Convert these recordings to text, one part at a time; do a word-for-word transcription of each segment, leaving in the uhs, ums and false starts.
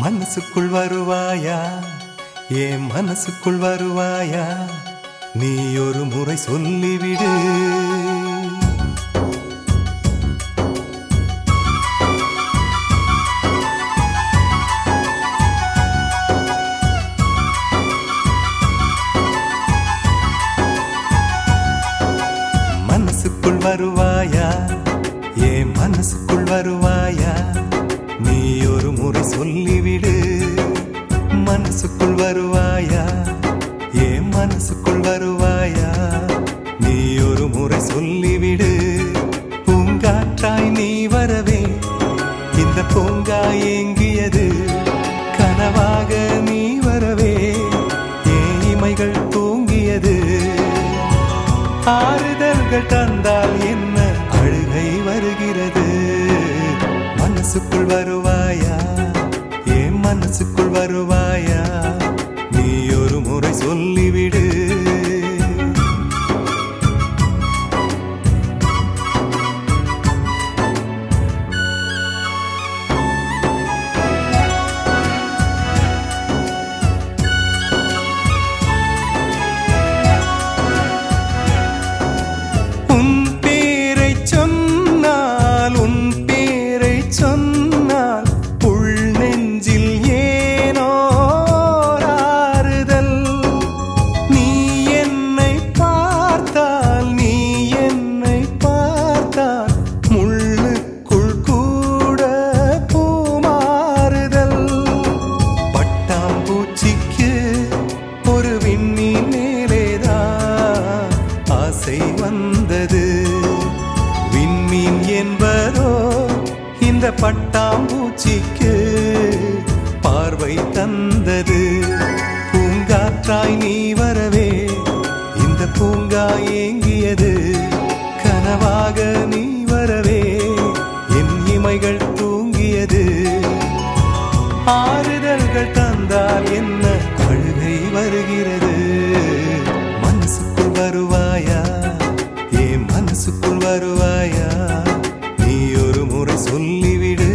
மனசுக்குள் வருவாயா, என் மனசுக்குள் வருவாயா, நீ ஒரு முறை சொல்லிவிடு. மனசுக்குள் வருவாயா, என் மனசுக்குள் வருவாயா, நீ ஒரு முறை சொல்லிவிடு. மனசுக்குள் வருவாயா, என் மனசுக்குள் வருவாயா, நீ ஒரு முறை சொல்லிவிடு. பூங்காற்றாய் நீ வரவே இந்த பூங்கா ஏங்கியது, கனவாக நீ வரவே என் இமைகள் தூங்கியது. ஆறுதல்கள் தந்தால் என்ன அழுகை வருகிறது. மனசுக்குள் வருவாயா, என் மனசுக்குள் வருவாயா, நீ ஒரு முறை சொல்லிவிடு. சொன்னால் உள் நெஞ்சில் ஏனோ ஆறுதல். நீ என்னை பார்த்தால், நீ என்னை பார்த்தால் முள்ளுக்குள் கூட பூமாறுதல். பட்டாம்பூச்சிக்கு ஒரு விண்மீன் மேலேதான் ஆசை வந்தது. விண்மீன் என்பதோ இந்த பட்டாம்பூச்சிக்கு பார்வை தந்தது. பூங்காற்றாய் நீ வரவே இந்த பூங்கா ஏங்கியது, கனவாக நீ வரவே என் இமைகள் தூங்கியது. ஆறுதல்கள் தந்தால் என்ன அழுகை வருகிறது. மனசுக்குள் வருவாயா, என் மனசுக்குள் வருவாயா, நீ ஒரு முறை சொல்லிவிடு.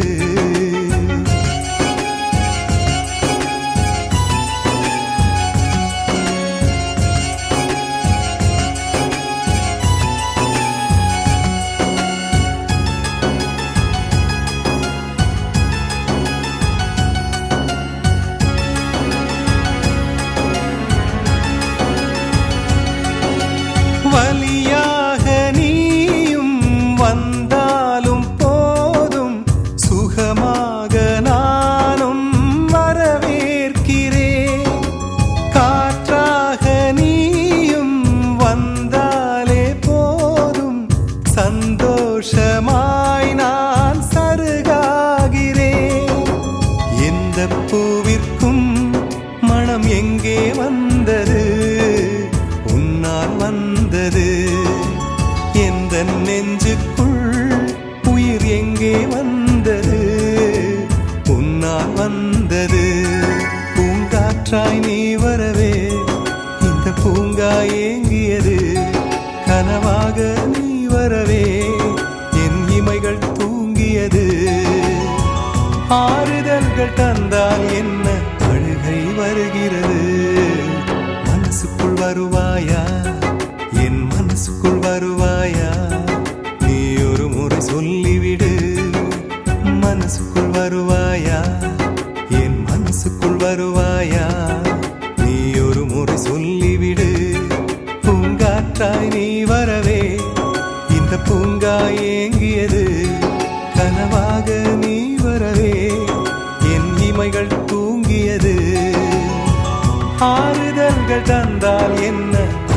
வலியாக நீயும் வந்தாலும் போதும், சுகமாக நானும் வரவேற்கிறேன். காற்றாக நீயும் வந்தாலே போதும், சந்தோஷமாய் நான் சருகாகிறேன். எந்த பூவிற்கும் மனம் எங்கே வந்தது, உன்னால் வந்தது. எந்த நெஞ்சுக்குள் உயிர் எங்கே வந்தது, உன்னால் வந்தது. பூங்காற்றாய் நீ வரவே இந்த பூங்கா ஏங்கியது, கனவாக நீ வரவே என் இமைகள் தூங்கியது. ஆறுதல்கள் தந்தால் என்ன அழுகை வருகிறது. மனசுக்குள் வருவாயா, என் மனசுக்குள் வருவாயா, நீ ஒரு முறை சொல்லிவிடு. மனசுக்குள் வருவாயா, என் மனசுக்குள் வருவாயா, நீ ஒரு முறை சொல்லிவிடு. பூங்காற்றாய் நீ வரவே இந்த பூங்கா ஏங்கியது, கனவாக நீ வரவே என் இமைகள் தூங்கியது. ஆறுதல்கள் தந்தால் என்ன